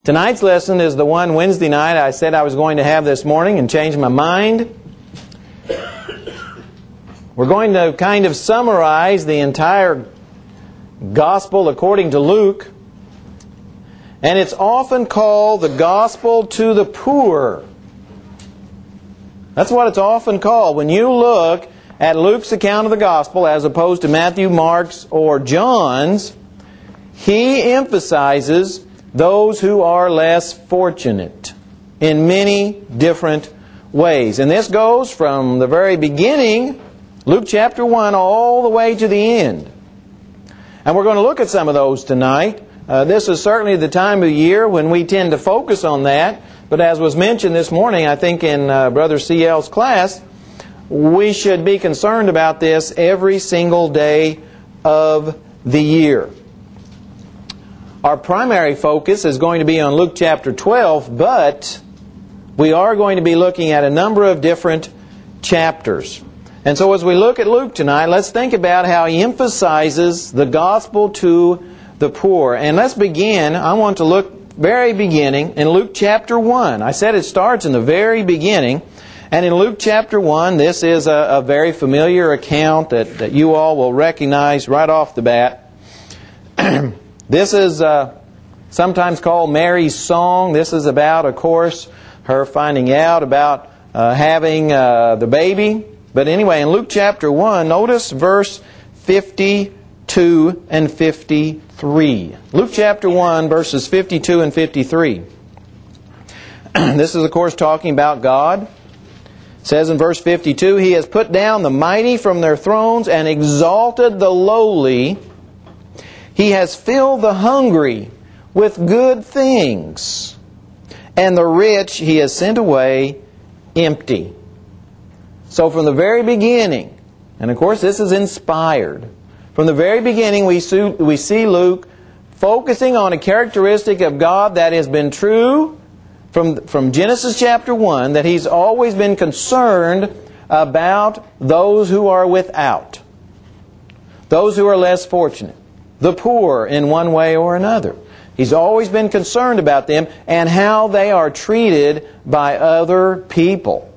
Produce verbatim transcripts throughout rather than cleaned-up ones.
Tonight's lesson is the one Wednesday night I said I was going to have this morning and changed my mind. We're going to kind of summarize the entire Gospel according to Luke. And it's often called the Gospel to the Poor. That's what it's often called. When you look at Luke's account of the Gospel as opposed to Matthew, Mark's, or John's, he emphasizes those who are less fortunate in many different ways. And this goes from the very beginning, Luke chapter one, all the way to the end. And we're going to look at some of those tonight. Uh, this is certainly the time of year when we tend to focus on that. But as was mentioned this morning, I think in uh, Brother C L's class, we should be concerned about this every single day of the year. Our primary focus is going to be on Luke chapter twelve, but we are going to be looking at a number of different chapters. And so as we look at Luke tonight, let's think about how he emphasizes the gospel to the poor. And let's begin, I want to look very beginning in Luke chapter one. I said it starts in the very beginning. And in Luke chapter one, this is a, a very familiar account that, that you all will recognize right off the bat. This is uh, sometimes called Mary's song. This is about, of course, her finding out about uh, having uh, the baby. But anyway, in Luke chapter one, notice verse fifty-two and fifty-three. Luke chapter one, verses fifty-two and fifty-three. This is, of course, talking about God. It says in verse fifty-two, He has put down the mighty from their thrones and exalted the lowly. He has filled the hungry with good things, and the rich He has sent away empty. So from the very beginning, and of course this is inspired, from the very beginning we see, we see Luke focusing on a characteristic of God that has been true from, from Genesis chapter one, that He's always been concerned about those who are without, those who are less fortunate, the poor in one way or another. He's always been concerned about them and how they are treated by other people.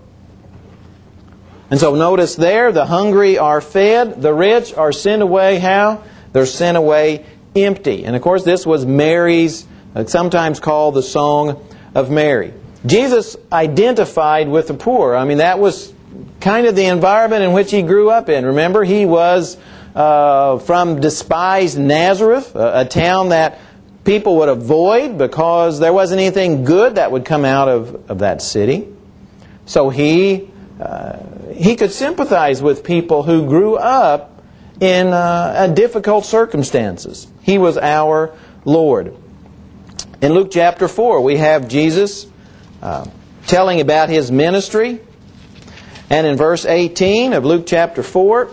And so notice there, the hungry are fed, the rich are sent away how? They're sent away empty. And of course this was Mary's, sometimes called the Song of Mary. Jesus identified with the poor. I mean, that was kind of the environment in which He grew up in. Remember, He was uh, from despised Nazareth, a, a town that people would avoid because there wasn't anything good that would come out of, of that city. So He uh, He could sympathize with people who grew up in uh, difficult circumstances. He was our Lord. In Luke chapter four, we have Jesus uh, telling about His ministry. And in verse eighteen of Luke chapter four,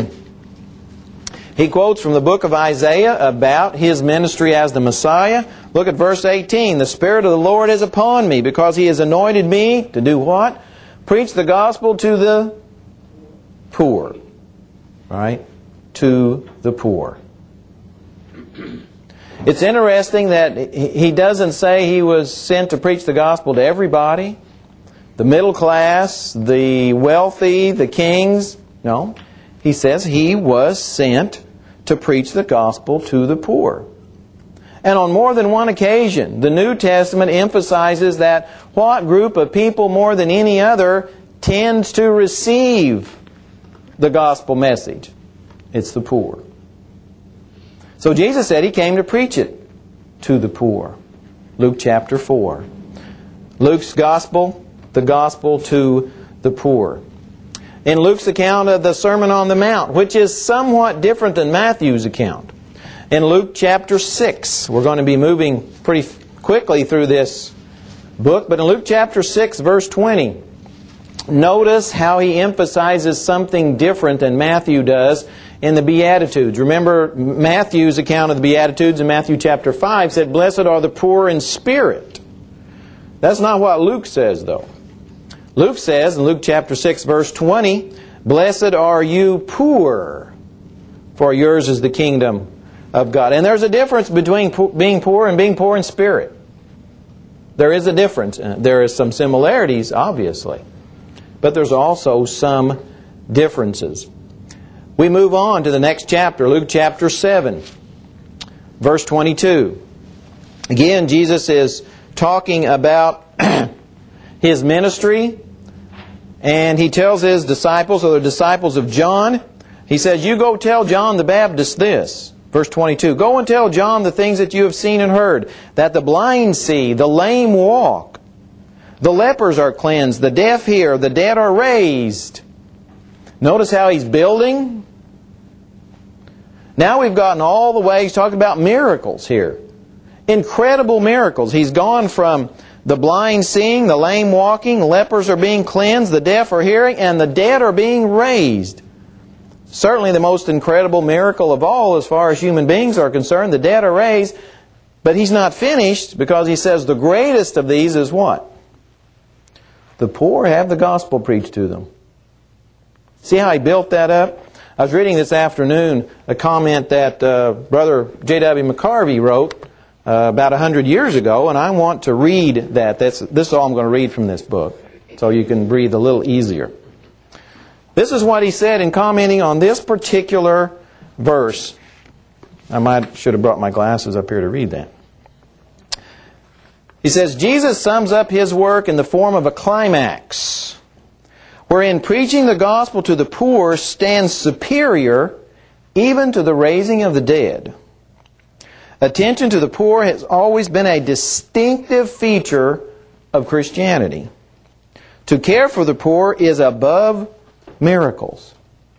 He quotes from the book of Isaiah about His ministry as the Messiah. Look at verse eighteen. The Spirit of the Lord is upon me, because He has anointed me to do what? Preach the gospel to the poor. Right? To the poor. It's interesting that He doesn't say He was sent to preach the gospel to everybody. The middle class, the wealthy, the kings. No. He says He was sent to preach the gospel to the poor. And on more than one occasion, the New Testament emphasizes that what group of people more than any other tends to receive the gospel message? It's the poor. So Jesus said He came to preach it to the poor. Luke chapter four. Luke's gospel, the gospel to the poor. In Luke's account of the Sermon on the Mount, which is somewhat different than Matthew's account. In Luke chapter six, we're going to be moving pretty quickly through this book, but in Luke chapter six, verse twenty, notice how he emphasizes something different than Matthew does in the Beatitudes. Remember, Matthew's account of the Beatitudes in Matthew chapter five said, "Blessed are the poor in spirit." That's not what Luke says, though. Luke says in Luke chapter six, verse twenty, "Blessed are you poor, for yours is the kingdom of God." And there's a difference between po- being poor and being poor in spirit. There is a difference. There is some similarities, obviously. But there's also some differences. We move on to the next chapter, Luke chapter seven, verse twenty-two. Again, Jesus is talking about His ministry, and He tells His disciples, or the disciples of John, He says, you go tell John the Baptist this. Verse twenty-two, go and tell John the things that you have seen and heard, that the blind see, the lame walk, the lepers are cleansed, the deaf hear, the dead are raised. Notice how He's building. Now we've gotten all the way, He's talking about miracles here. Incredible miracles. He's gone from the blind seeing, the lame walking, lepers are being cleansed, the deaf are hearing, and the dead are being raised. Certainly the most incredible miracle of all as far as human beings are concerned, the dead are raised. But He's not finished, because He says the greatest of these is what? The poor have the gospel preached to them. See how He built that up? I was reading this afternoon a comment that uh, Brother J W McCarvey wrote uh, about a hundred years ago, and I want to read that. That's, this is all I'm going to read from this book, so you can breathe a little easier. This is what he said in commenting on this particular verse. I might should have brought my glasses up here to read that. He says, Jesus sums up His work in the form of a climax, wherein preaching the gospel to the poor stands superior even to the raising of the dead. Attention to the poor has always been a distinctive feature of Christianity. To care for the poor is above miracles.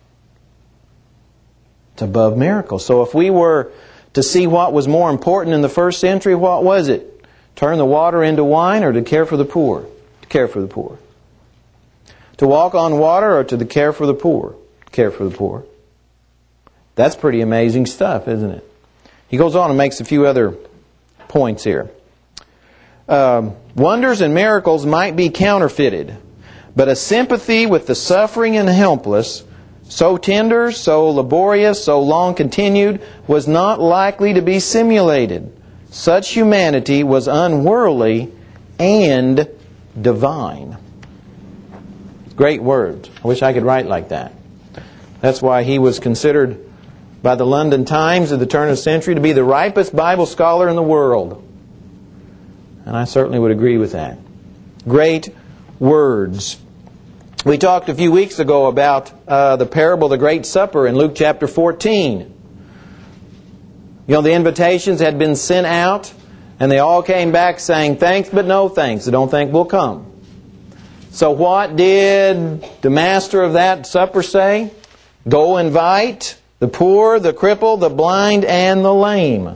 It's above miracles. So if we were to see what was more important in the first century, what was it? Turn the water into wine, or to care for the poor? To care for the poor. To walk on water, or to the care for the poor? Care for the poor. That's pretty amazing stuff, isn't it? He goes on and makes a few other points here. Um, wonders and miracles might be counterfeited, but a sympathy with the suffering and helpless, so tender, so laborious, so long continued, was not likely to be simulated. Such humanity was unworldly and divine. Great words. I wish I could write like that. That's why he was considered by the London Times at the turn of the century to be the ripest Bible scholar in the world. And I certainly would agree with that. Great words. We talked a few weeks ago about uh, the parable of the Great Supper in Luke chapter fourteen. You know, the invitations had been sent out, and they all came back saying, thanks but no thanks. I don't think we'll come. So what did the master of that supper say? Go invite the poor, the crippled, the blind, and the lame.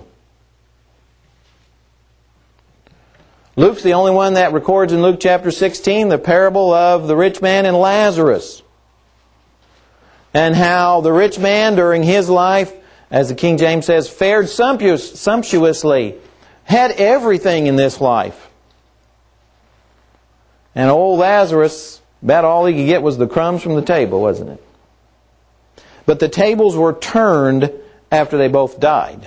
Luke's the only one that records in Luke chapter sixteen the parable of the rich man and Lazarus. And how the rich man during his life, as the King James says, fared sumptuous, sumptuously, had everything in this life. And old Lazarus, about all he could get was the crumbs from the table, wasn't it? But the tables were turned after they both died.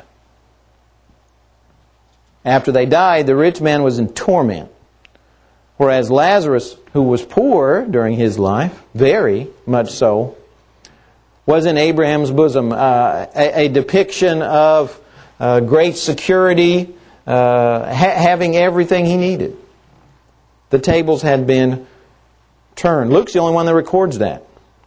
After they died, the rich man was in torment. Whereas Lazarus, who was poor during his life, very much so, was in Abraham's bosom, uh, a, a depiction of uh, great security, uh, ha- having everything he needed. The tables had been turned. Luke's the only one that records that.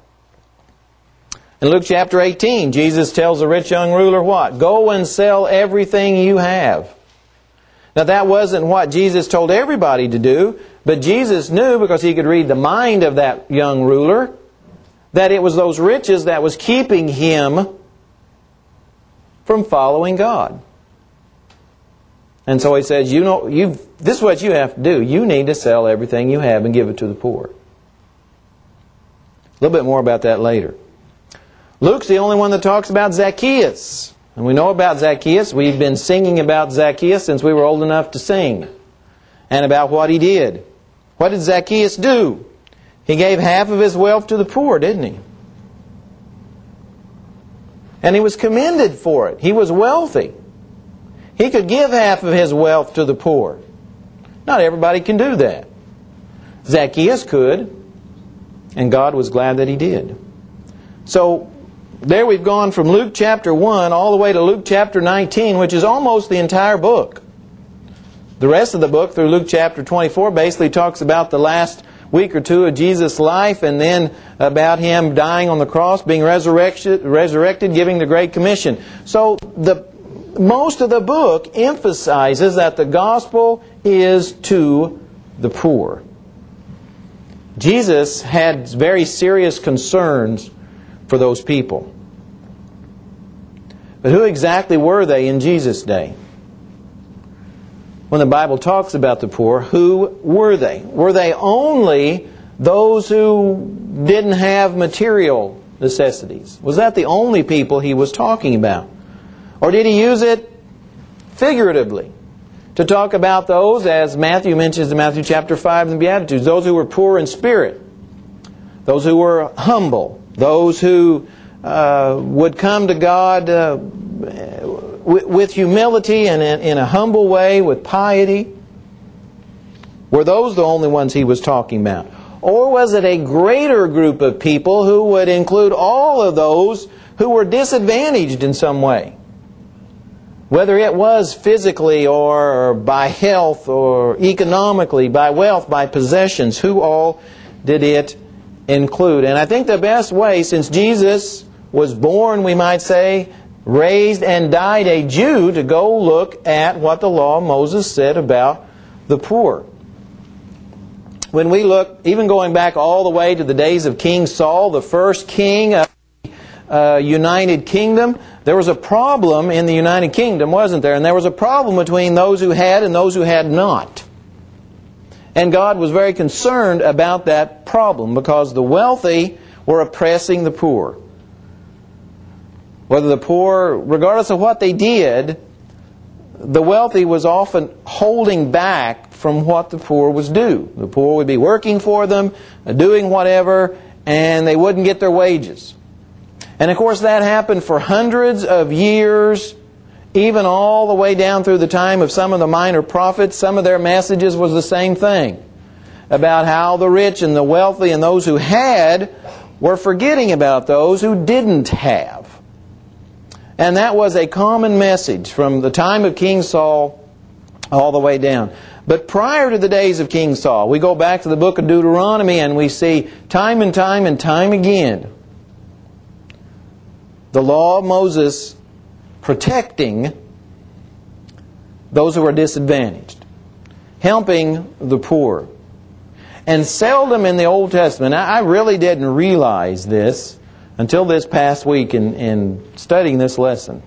In Luke chapter eighteen, Jesus tells the rich young ruler what? Go and sell everything you have. Now that wasn't what Jesus told everybody to do, but Jesus knew, because He could read the mind of that young ruler, that it was those riches that was keeping him from following God. And so He says, you know, you this is what you have to do. You need to sell everything you have and give it to the poor. A little bit more about that later. Luke's the only one that talks about Zacchaeus. And we know about Zacchaeus. We've been singing about Zacchaeus since we were old enough to sing. And about what he did. What did Zacchaeus do? He gave half of his wealth to the poor, didn't he? And he was commended for it. He was wealthy. He could give half of his wealth to the poor. Not everybody can do that. Zacchaeus could, and God was glad that he did. So, there we've gone from Luke chapter one all the way to Luke chapter nineteen, which is almost the entire book. The rest of the book, through Luke chapter twenty-four, basically talks about the last week or two of Jesus' life, and then about Him dying on the cross, being resurrected, resurrected, giving the Great Commission. So, the most of the book emphasizes that the gospel is to the poor. Jesus had very serious concerns for those people. But who exactly were they in Jesus' day? When the Bible talks about the poor, who were they? Were they only those who didn't have material necessities? Was that the only people He was talking about? Or did He use it figuratively to talk about those, as Matthew mentions in Matthew chapter five in the Beatitudes, those who were poor in spirit, those who were humble, those who uh, would come to God uh, with, with humility and in, in a humble way, with piety? Were those the only ones He was talking about? Or was it a greater group of people who would include all of those who were disadvantaged in some way? Whether it was physically or by health or economically, by wealth, by possessions, who all did it include? And I think the best way, since Jesus was born, we might say, raised and died a Jew, to go look at what the law of Moses said about the poor. When we look, even going back all the way to the days of King Saul, the first king of the uh, United Kingdom, there was a problem in the United Kingdom, wasn't there? And there was a problem between those who had and those who had not. And God was very concerned about that problem, because the wealthy were oppressing the poor. Whether the poor, regardless of what they did, the wealthy was often holding back from what the poor was due. The poor would be working for them, doing whatever, and they wouldn't get their wages. And of course that happened for hundreds of years, even all the way down through the time of some of the minor prophets. Some of their messages was the same thing, about how the rich and the wealthy and those who had were forgetting about those who didn't have. And that was a common message from the time of King Saul all the way down. But prior to the days of King Saul, we go back to the book of Deuteronomy and we see time and time and time again the law of Moses protecting those who are disadvantaged, helping the poor. And seldom in the Old Testament, I really didn't realize this until this past week in, in studying this lesson.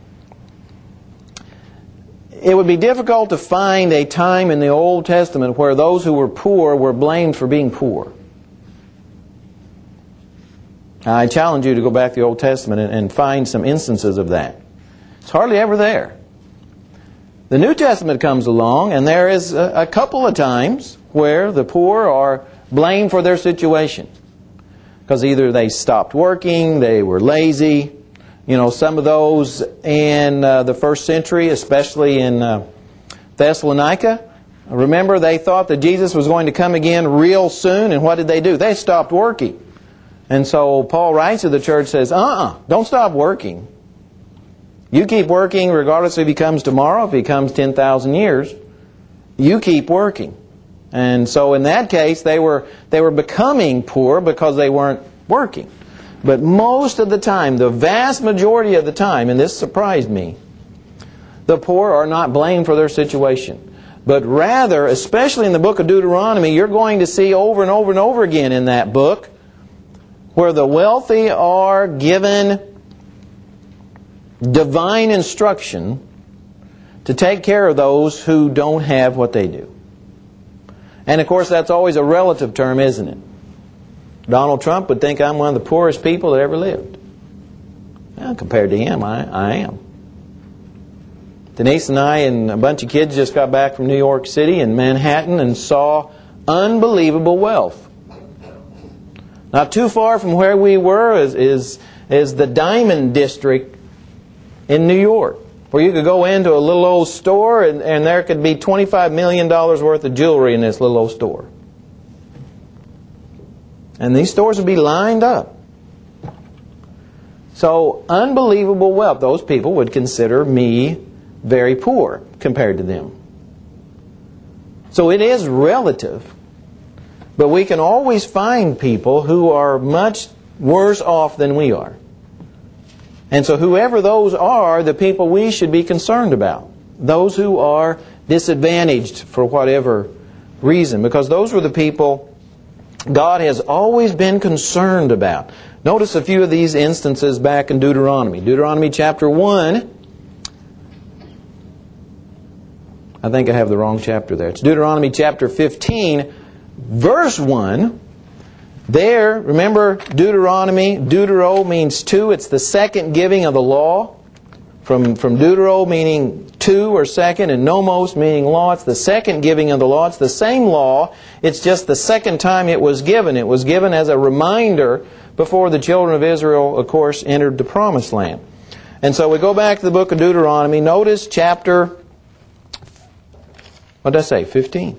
It would be difficult to find a time in the Old Testament where those who were poor were blamed for being poor. I challenge you to go back to the Old Testament and, and find some instances of that. It's hardly ever there. The New Testament comes along, and there is a, a couple of times where the poor are blamed for their situation. Because either they stopped working, they were lazy. You know, some of those in uh, the first century, especially in uh, Thessalonica, remember they thought that Jesus was going to come again real soon, and what did they do? They stopped working. And so Paul writes to the church, says, uh-uh, don't stop working. You keep working regardless if He comes tomorrow, if He comes ten thousand years. You keep working. And so in that case, they were they were becoming poor because they weren't working. But most of the time, the vast majority of the time, and this surprised me, the poor are not blamed for their situation. But rather, especially in the book of Deuteronomy, you're going to see over and over and over again in that book where the wealthy are given divine instruction to take care of those who don't have what they do. And of course, that's always a relative term, isn't it? Donald Trump would think I'm one of the poorest people that ever lived. Well, compared to him, I, I am. Denise and I and a bunch of kids just got back from New York City and Manhattan and saw unbelievable wealth. Not too far from where we were is, is, is the Diamond District in New York. where you could go into a little old store and, and there could be twenty-five million dollars worth of jewelry in this little old store. And these stores would be lined up. So, unbelievable wealth. Those people would consider me very poor compared to them. So it is relative. But we can always find people who are much worse off than we are. And so whoever those are, the people we should be concerned about. Those who are disadvantaged for whatever reason. Because those were the people God has always been concerned about. Notice a few of these instances back in Deuteronomy. Deuteronomy chapter one. I think I have the wrong chapter there. It's Deuteronomy chapter fifteen, verse one. There, remember Deuteronomy, Deutero means two. It's the second giving of the law. From, from Deutero meaning two or second, and nomos meaning law. It's the second giving of the law. It's the same law. It's just the second time it was given. It was given as a reminder before the children of Israel, of course, entered the Promised Land. And so we go back to the book of Deuteronomy. Notice chapter, what did I say, fifteen.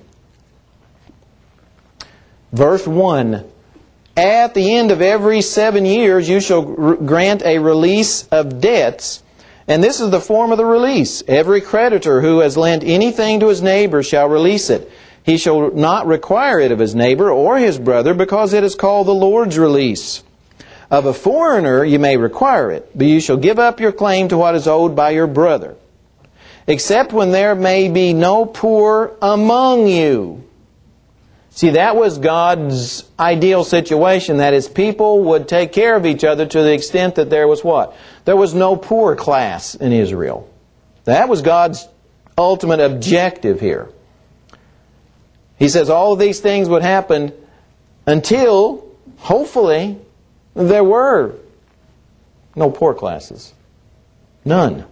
Verse one. At the end of every seven years you shall grant a release of debts. And this is the form of the release. Every creditor who has lent anything to his neighbor shall release it. He shall not require it of his neighbor or his brother, because it is called the Lord's release. Of a foreigner you may require it, but you shall give up your claim to what is owed by your brother. Except when there may be no poor among you. See, that was God's ideal situation, that His people would take care of each other to the extent that there was what? There was no poor class in Israel. That was God's ultimate objective here. He says all of these things would happen until, hopefully, there were no poor classes. None.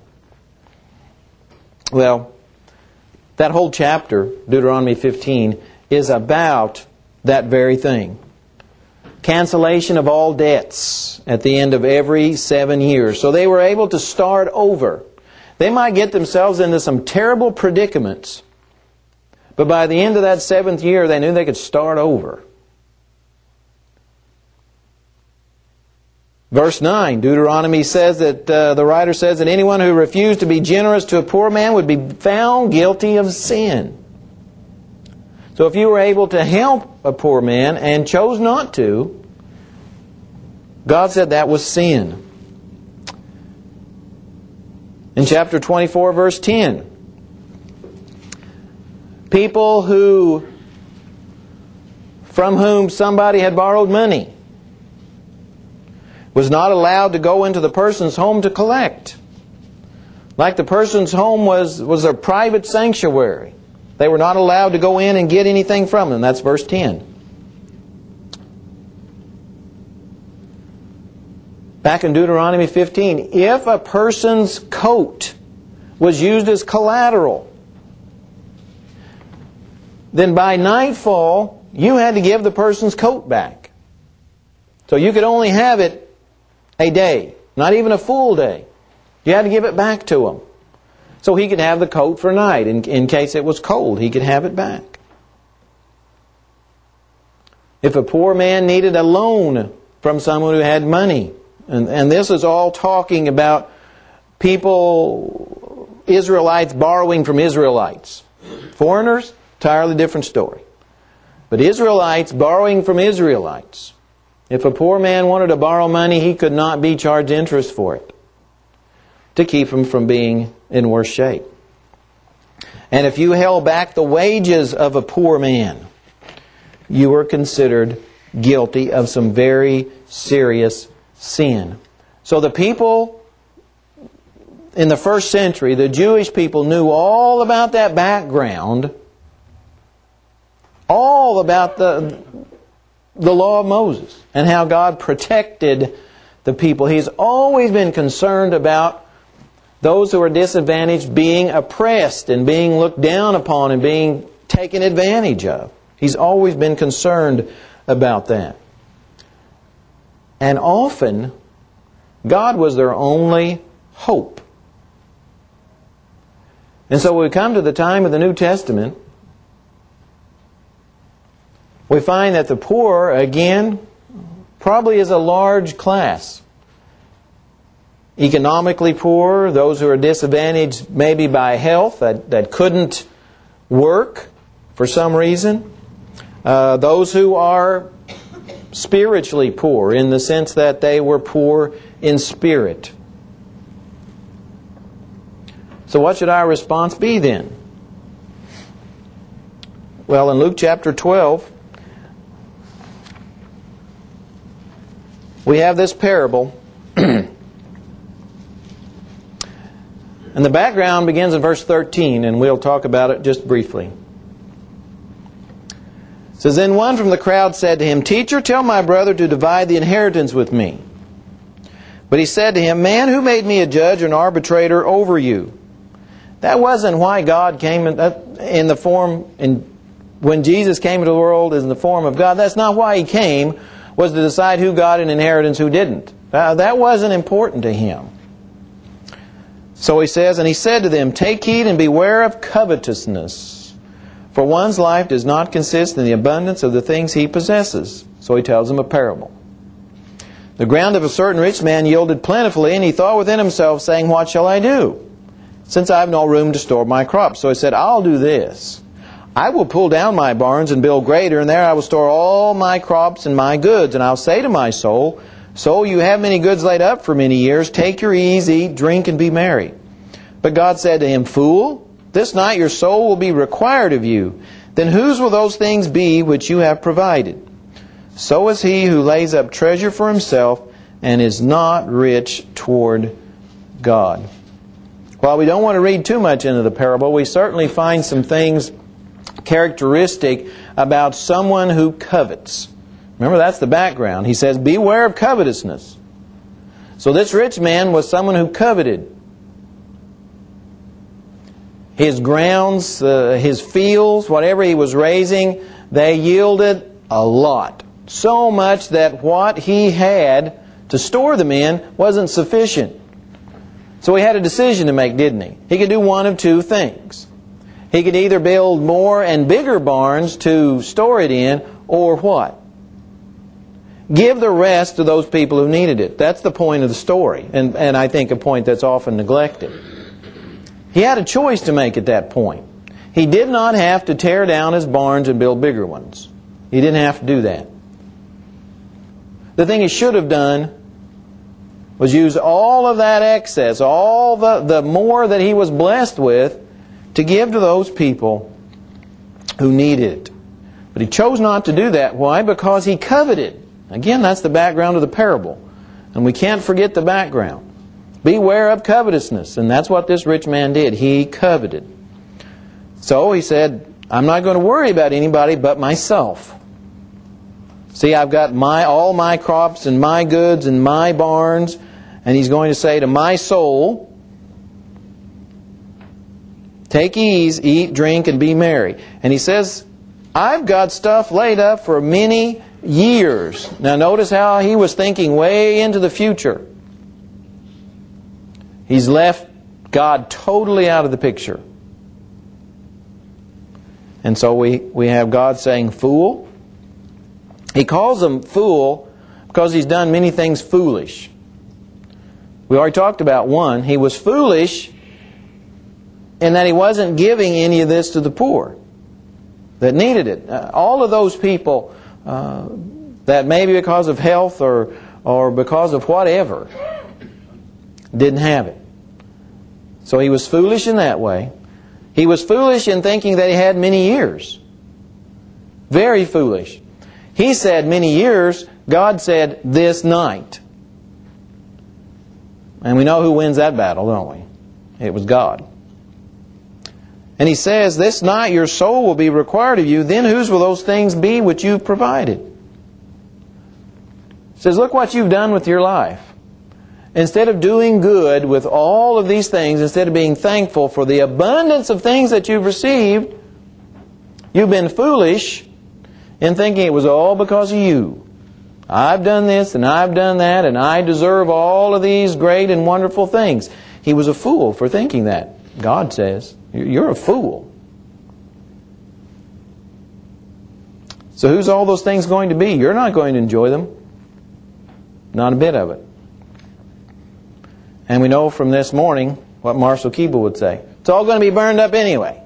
Well, that whole chapter, Deuteronomy fifteen, is about that very thing. Cancellation of all debts at the end of every seven years. So they were able to start over. They might get themselves into some terrible predicaments, but by the end of that seventh year, they knew they could start over. Verse nine, Deuteronomy says that, uh, the writer says that anyone who refused to be generous to a poor man would be found guilty of sin. So if you were able to help a poor man and chose not to, God said that was sin. In chapter twenty-four, verse ten, people who, from whom somebody had borrowed money, was not allowed to go into the person's home to collect. Like the person's home was, was a private sanctuary. They were not allowed to go in and get anything from them. That's verse ten. Back in Deuteronomy fifteen, if a person's coat was used as collateral, then by nightfall, you had to give the person's coat back. So you could only have it a day, not even a full day. You had to give it back to him. So he could have the coat for night. In, in case it was cold, he could have it back. If a poor man needed a loan from someone who had money, and, and this is all talking about people, Israelites borrowing from Israelites. Foreigners, entirely different story. But Israelites borrowing from Israelites. If a poor man wanted to borrow money, he could not be charged interest for it, to keep him from being in worse shape. And if you held back the wages of a poor man, you were considered guilty of some very serious sin. So the people in the first century, the Jewish people, knew all about that background, all about the, the law of Moses and how God protected the people. He's always been concerned about those who are disadvantaged being oppressed and being looked down upon and being taken advantage of. He's always been concerned about that. And often, God was their only hope. And so when we come to the time of the New Testament, we find that the poor, again, probably is a large class. Economically poor, those who are disadvantaged maybe by health, that, that couldn't work for some reason. Uh, those who are spiritually poor, in the sense that they were poor in spirit. So what should our response be then? Well, in Luke chapter twelve, we have this parable. And the background begins in verse thirteen, and we'll talk about it just briefly. It says, "Then one from the crowd said to him, 'Teacher, tell my brother to divide the inheritance with me.' But he said to him, 'Man, who made me a judge or an arbitrator over you?'" That wasn't why God came in, in the form, in, when Jesus came into the world in the form of God. That's not why He came, was to decide who got an inheritance, who didn't. Uh, that wasn't important to Him. So He says, "And He said to them, 'Take heed and beware of covetousness, for one's life does not consist in the abundance of the things he possesses.'" So He tells them a parable. "The ground of a certain rich man yielded plentifully, and he thought within himself, saying, 'What shall I do, since I have no room to store my crops?' So he said, 'I'll do this. I will pull down my barns and build greater, and there I will store all my crops and my goods. And I'll say to my soul, Soul, you have many goods laid up for many years. Take your ease, eat, drink, and be merry.' But God said to him, 'Fool, this night your soul will be required of you. Then whose will those things be which you have provided? So is he who lays up treasure for himself and is not rich toward God.'" While we don't want to read too much into the parable, we certainly find some things characteristic about someone who covets. Remember, that's the background. He says, "Beware of covetousness." So this rich man was someone who coveted. His grounds, uh, his fields, whatever he was raising, they yielded a lot. So much that what he had to store them in wasn't sufficient. So he had a decision to make, didn't he? He could do one of two things. He could either build more and bigger barns to store it in, or what? Give the rest to those people who needed it. That's the point of the story, and, and I think a point that's often neglected. He had a choice to make at that point. He did not have to tear down his barns and build bigger ones. He didn't have to do that. The thing he should have done was use all of that excess, all the, the more that he was blessed with, to give to those people who needed it. But he chose not to do that. Why? Because he coveted. Again, that's the background of the parable. And we can't forget the background. Beware of covetousness. And that's what this rich man did. He coveted. So he said, "I'm not going to worry about anybody but myself. See, I've got my all my crops and my goods and my barns." And he's going to say to my soul, "Take ease, eat, drink, and be merry." And he says, "I've got stuff laid up for many years." Now notice how he was thinking way into the future. He's left God totally out of the picture. And so we, we have God saying, "Fool." He calls him fool because he's done many things foolish. We already talked about one. He was foolish in that he wasn't giving any of this to the poor that needed it. Uh, all of those people uh, that maybe because of health or, or because of whatever didn't have it. So he was foolish in that way. He was foolish in thinking that he had many years. Very foolish. He said many years. God said this night. And we know who wins that battle, don't we? It was God. And he says, "This night your soul will be required of you. Then whose will those things be which you've provided?" He says, look what you've done with your life. Instead of doing good with all of these things, instead of being thankful for the abundance of things that you've received, you've been foolish in thinking it was all because of you. I've done this and I've done that and I deserve all of these great and wonderful things. He was a fool for thinking that, God says. You're a fool. So who's all those things going to be? You're not going to enjoy them. Not a bit of it. And we know from this morning what Marshall Keeble would say. It's all going to be burned up anyway.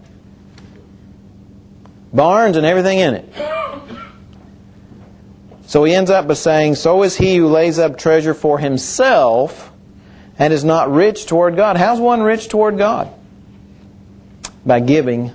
Barns and everything in it. So he ends up by saying, so is he who lays up treasure for himself and is not rich toward God. How's one rich toward God? By giving.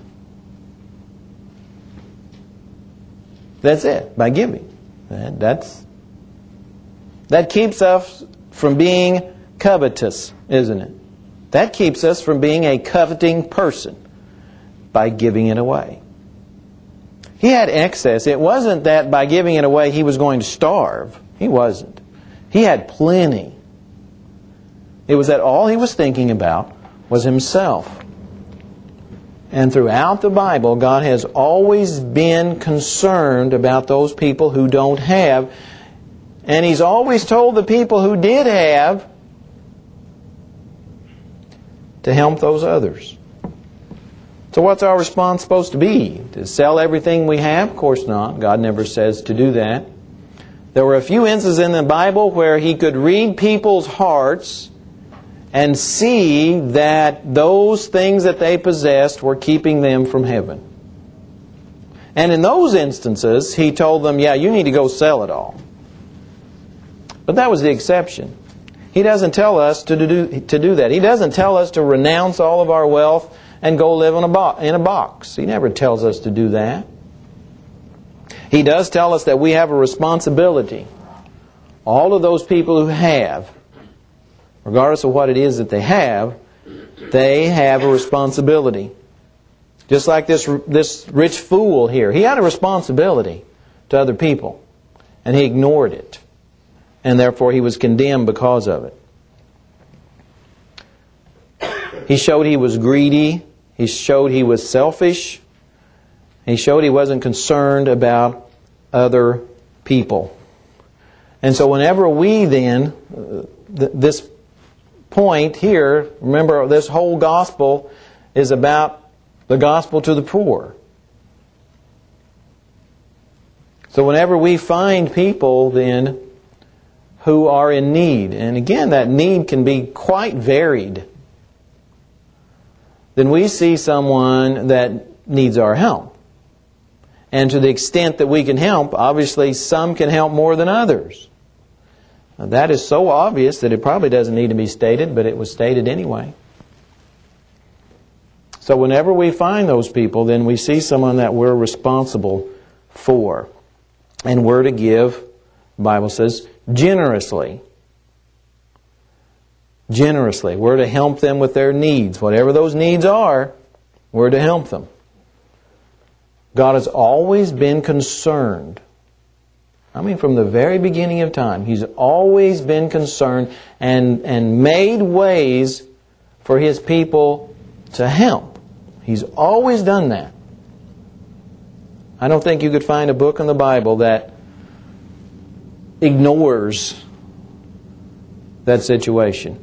That's it. By giving. That's, that keeps us from being covetous, isn't it? That keeps us from being a coveting person by giving it away. He had excess. It wasn't that by giving it away he was going to starve. He wasn't. He had plenty. It was that all he was thinking about was himself. And throughout the Bible, God has always been concerned about those people who don't have. And He's always told the people who did have to help those others. So what's our response supposed to be? To sell everything we have? Of course not. God never says to do that. There were a few instances in the Bible where He could read people's hearts and see that those things that they possessed were keeping them from heaven. And in those instances, He told them, yeah, you need to go sell it all. But that was the exception. He doesn't tell us to do, to do that. He doesn't tell us to renounce all of our wealth and go live in a, bo- in a box. He never tells us to do that. He does tell us that we have a responsibility. All of those people who have, regardless of what it is that they have, they have a responsibility. Just like this, this rich fool here. He had a responsibility to other people. And he ignored it. And therefore he was condemned because of it. He showed he was greedy. He showed he was selfish. He showed he wasn't concerned about other people. And so whenever we then, uh, th- this point here, remember this whole gospel is about the gospel to the poor. So whenever we find people then who are in need, and again that need can be quite varied, then we see someone that needs our help. And to the extent that we can help, obviously some can help more than others. Now, that is so obvious that it probably doesn't need to be stated, but it was stated anyway. So whenever we find those people, then we see someone that we're responsible for. And we're to give, the Bible says, generously. Generously. We're to help them with their needs. Whatever those needs are, we're to help them. God has always been concerned. I mean, from the very beginning of time, He's always been concerned and, and made ways for His people to help. He's always done that. I don't think you could find a book in the Bible that ignores that situation.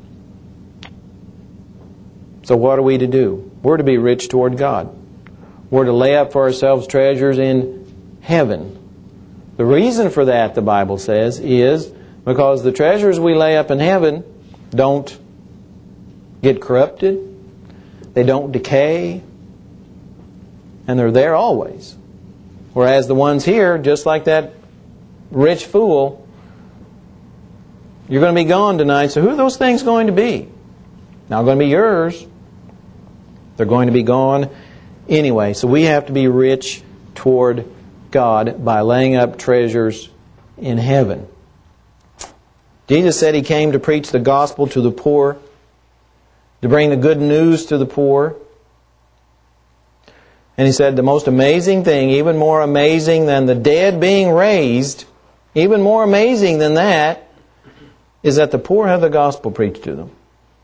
So what are we to do? We're to be rich toward God. We're to lay up for ourselves treasures in heaven. The reason for that, the Bible says, is because the treasures we lay up in heaven don't get corrupted, they don't decay, and they're there always. Whereas the ones here, just like that rich fool, you're going to be gone tonight, so who are those things going to be? Not going to be yours. They're going to be gone anyway. So we have to be rich toward God by laying up treasures in heaven. Jesus said He came to preach the gospel to the poor, to bring the good news to the poor. And He said the most amazing thing, even more amazing than the dead being raised, even more amazing than that, is that the poor have the gospel preached to them.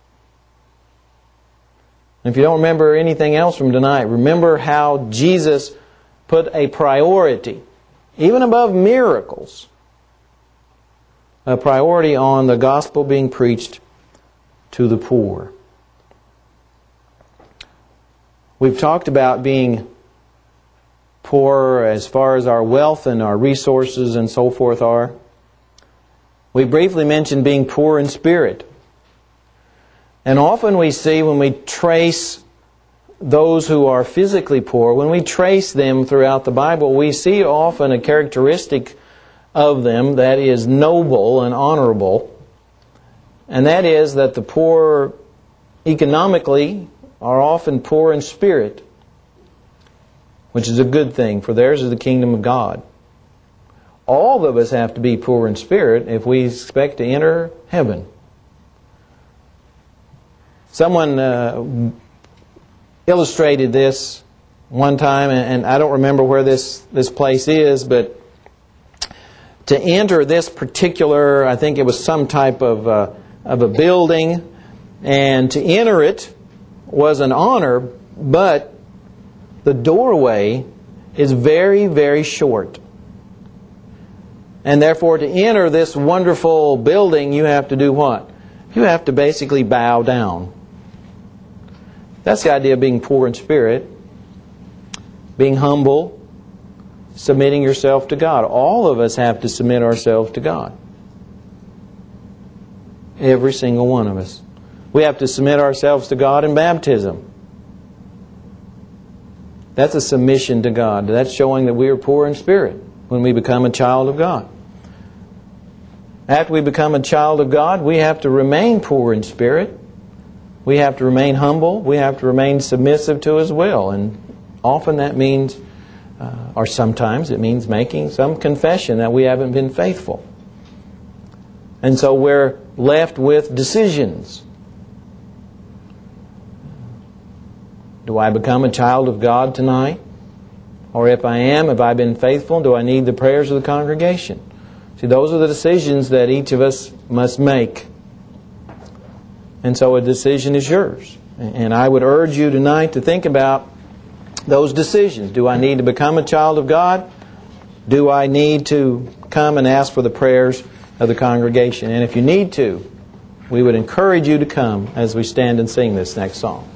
If you don't remember anything else from tonight, remember how Jesus put a priority, even above miracles, a priority on the gospel being preached to the poor. We've talked about being poor as far as our wealth and our resources and so forth are. We briefly mentioned being poor in spirit. And often we see when we trace those who are physically poor, when we trace them throughout the Bible, we see often a characteristic of them that is noble and honorable. And that is that the poor economically are often poor in spirit, which is a good thing, for theirs is the kingdom of God. All of us have to be poor in spirit if we expect to enter heaven. Someone uh, illustrated this one time, and I don't remember where this, this place is, but to enter this particular, I think it was some type of, uh, of a building, and to enter it was an honor, but the doorway is very, very short. And therefore, to enter this wonderful building, you have to do what? You have to basically bow down. That's the idea of being poor in spirit, being humble, submitting yourself to God. All of us have to submit ourselves to God. Every single one of us. We have to submit ourselves to God in baptism. That's a submission to God. That's showing that we are poor in spirit when we become a child of God. After we become a child of God, we have to remain poor in spirit. We have to remain humble. We have to remain submissive to His will. And often that means, uh, or sometimes it means making some confession that we haven't been faithful. And so we're left with decisions. Do I become a child of God tonight? Or if I am, have I been faithful? Do I need the prayers of the congregation? See, those are the decisions that each of us must make. And so a decision is yours. And I would urge you tonight to think about those decisions. Do I need to become a child of God? Do I need to come and ask for the prayers of the congregation? And if you need to, we would encourage you to come as we stand and sing this next song.